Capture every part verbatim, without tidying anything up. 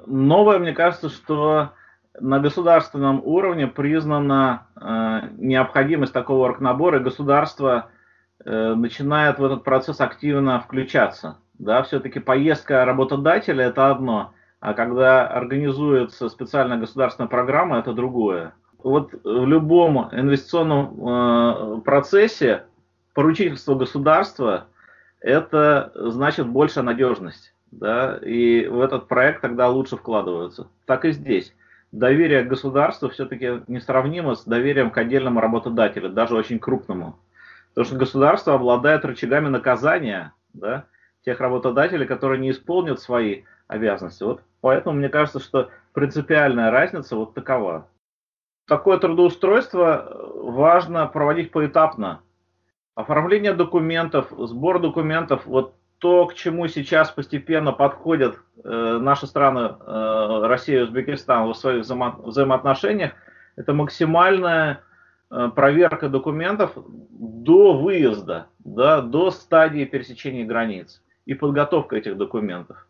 новое, мне кажется, что на государственном уровне признана э, необходимость такого оргнабора, и государство э, начинает в этот процесс активно включаться. Да, все-таки поездка работодателя – это одно, а когда организуется специальная государственная программа – это другое. Вот в любом инвестиционном э, процессе поручительство государства – это значит большая надежность. Да, и в этот проект тогда лучше вкладываются. Так и здесь. Доверие к государству все-таки несравнимо с доверием к отдельному работодателю, даже очень крупному. Потому что государство обладает рычагами наказания, да, тех работодателей, которые не исполнят свои обязанности. Вот поэтому мне кажется, что принципиальная разница вот такова. Такое трудоустройство важно проводить поэтапно. Оформление документов, сбор документов, вот то, к чему сейчас постепенно подходят э, наши страны, э, Россия и Узбекистан, в своих взаимо взаимоотношениях, это максимальная э, проверка документов до выезда, да, до стадии пересечения границ и подготовка этих документов.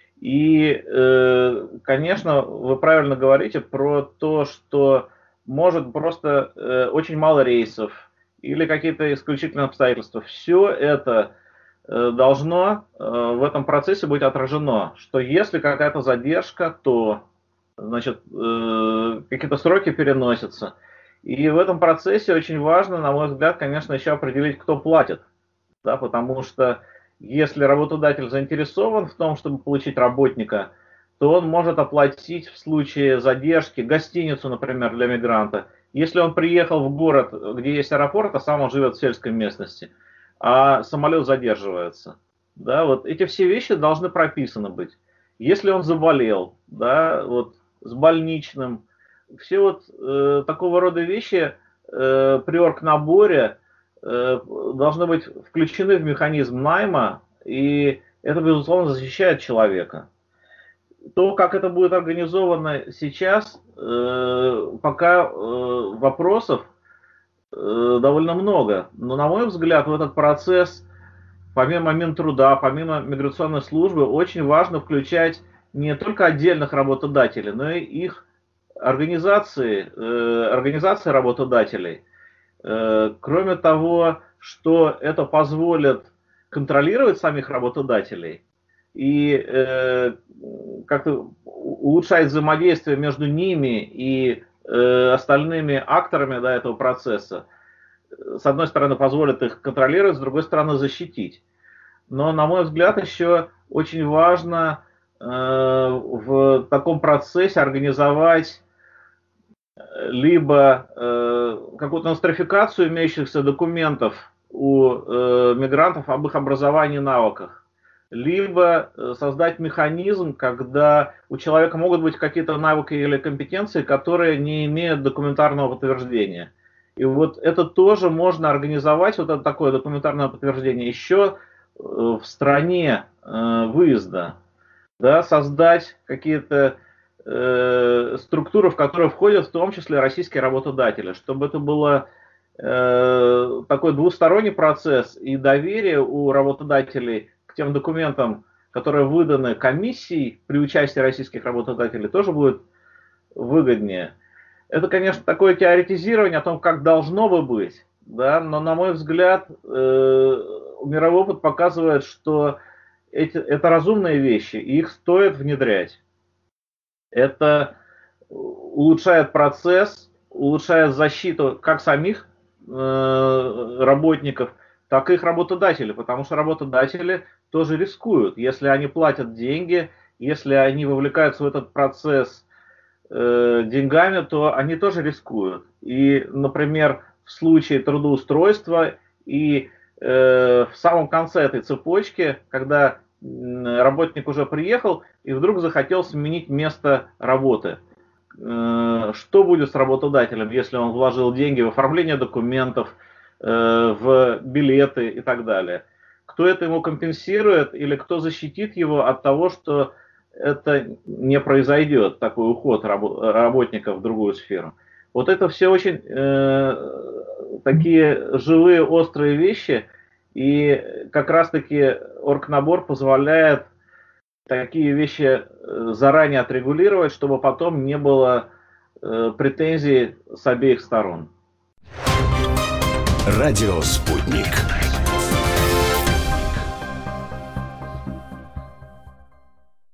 И, э, конечно, вы правильно говорите про то, что может просто э, очень мало рейсов или какие-то исключительные обстоятельства. Все это должно в этом процессе быть отражено, что если какая-то задержка, то, значит, какие-то сроки переносятся. И в этом процессе очень важно, на мой взгляд, конечно, еще определить, кто платит. Да, потому что если работодатель заинтересован в том, чтобы получить работника, то он может оплатить в случае задержки гостиницу, например, для мигранта. Если он приехал в город, где есть аэропорт, а сам он живет в сельской местности, а самолет задерживается. Да, вот эти все вещи должны прописаны быть. Если он заболел, да, вот с больничным, все вот э, такого рода вещи э, при оргнаборе э, должны быть включены в механизм найма, и это, безусловно, защищает человека. То, как это будет организовано сейчас, э, пока э, вопросов довольно много. Но, на мой взгляд, в этот процесс, помимо Минтруда, помимо миграционной службы, очень важно включать не только отдельных работодателей, но и их организации, э, организации работодателей. Э, кроме того, что это позволит контролировать самих работодателей и э, как-то улучшать взаимодействие между ними и остальными акторами, да, этого процесса, с одной стороны, позволит их контролировать, с другой стороны, защитить. Но, на мой взгляд, еще очень важно э, в таком процессе организовать либо э, какую-то нострификацию имеющихся документов у э, мигрантов об их образовании и навыках, либо создать механизм, когда у человека могут быть какие-то навыки или компетенции, которые не имеют документарного подтверждения. И вот это тоже можно организовать, вот это такое документарное подтверждение, еще в стране выезда. Да, создать какие-то э, структуры, в которые входят в том числе российские работодатели, чтобы это было э, такой двусторонний процесс, и доверие у работодателей к тем документам, которые выданы комиссией при участии российских работодателей, тоже будет выгоднее. Это, конечно, такое теоретизирование о том, как должно бы быть, да, но, на мой взгляд, э, мировой опыт показывает, что эти, это разумные вещи, и их стоит внедрять. Это улучшает процесс, улучшает защиту как самих э, работников, так и их работодателей, потому что работодатели тоже рискуют. Если они платят деньги, если они вовлекаются в этот процесс э, деньгами, то они тоже рискуют. И, например, в случае трудоустройства и э, в самом конце этой цепочки, когда работник уже приехал и вдруг захотел сменить место работы. Что будет с работодателем, если он вложил деньги в оформление документов, в билеты и так далее? Кто это ему компенсирует или кто защитит его от того, что это не произойдет, такой уход работника в другую сферу? Вот это все очень э, такие живые, острые вещи, и как раз-таки оргнабор позволяет такие вещи заранее отрегулировать, чтобы потом не было э, претензий с обеих сторон. Радио «Спутник».